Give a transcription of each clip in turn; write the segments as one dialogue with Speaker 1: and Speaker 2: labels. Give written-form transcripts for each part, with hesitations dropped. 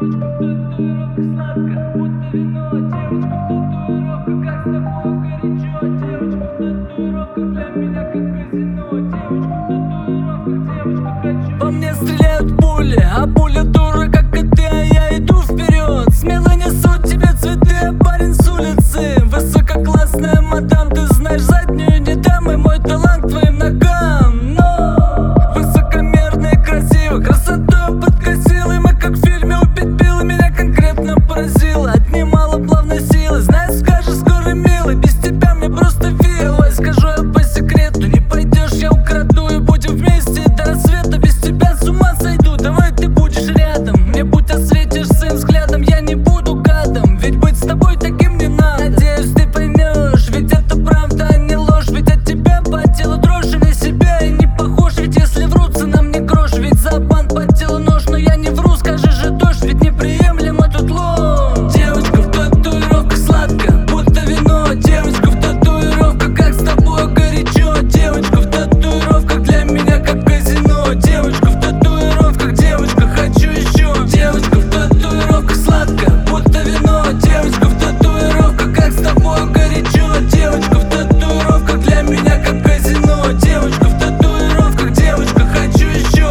Speaker 1: Девочка в татуировках сладко, будто вино. Девочка в татуировках, как с тобой горячо. Девочка в татуировках, для меня как казино. Девочка в татуировках, девочка, хочу.
Speaker 2: По мне стреляют пули, а пуля дура, как и ты, а я иду вперед. Смело несу тебе цветы, а парень с улицы. Высококлассная мадам, ты знаешь, заднюю не дам, и мой талант твоим ногам. Но высокомерно и красиво, красотою подкосила, и мы как в фильме убить Билла. Меня конкретно поразило, отнимала плавно силы. Знаешь, скажешь скоро, милый, без тебя мне просто веяло. Скажу я по секрету, не пойдешь, я украду, и будем вместе до рассвета. Без тебя с ума сойду, давай ты будешь рядом. Мне будь осветишь своим взглядом, я не буду гадом, ведь быть с тобой таким не надо. Надеюсь, ты поймешь, ведь это правда, а не ложь. Ведь от тебя по телу дрожь, и на себя я не похож. Ведь если врут, цена мне грош, ведь за обман по телу нож. Но я не вру, скажи же дождь, ведь неприемлемо тут ложь. Девочка в татуировках сладко, будто вино. Девочка в татуировках, как с тобой горячо. Девочка в татуировках, для меня как казино. Девочка в татуировках, девочка, хочу еще. Девочка в татуировках сладко, будто вино. Девочка в татуировках, как с тобой горячо. Девочка в татуировках, для меня как казино. Девочка в татуировках, девочка, хочу еще.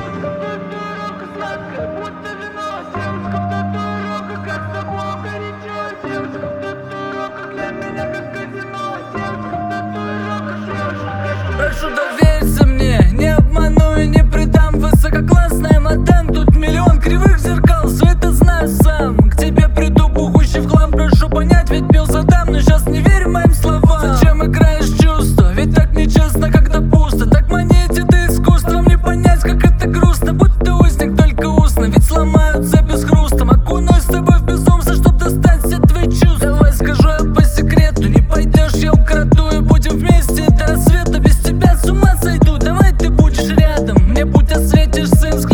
Speaker 2: Прошу, доверься мне, не обману и не предам. Высококлассная мадам, тут миллион кривых зеркал, все это знаю сам. К тебе приду бухущий в хлам, прошу понять, ведь пил задам. Но сейчас не верь моим словам. Зачем играешь чувства, ведь так нечестно, когда пусто. Так манить это искусством, не понять, как это грустно. Будь ты узник, только устно, ведь сломаются без хрустом. Окунусь с тобой в безумство, чтоб достать все твои чувства. Давай скажу я по секрету, не пойдешь, я украду, и будем вместе до рассвета. Без тебя с ума сойду, давай ты будешь рядом. Мне будь осветишь своим взглядом.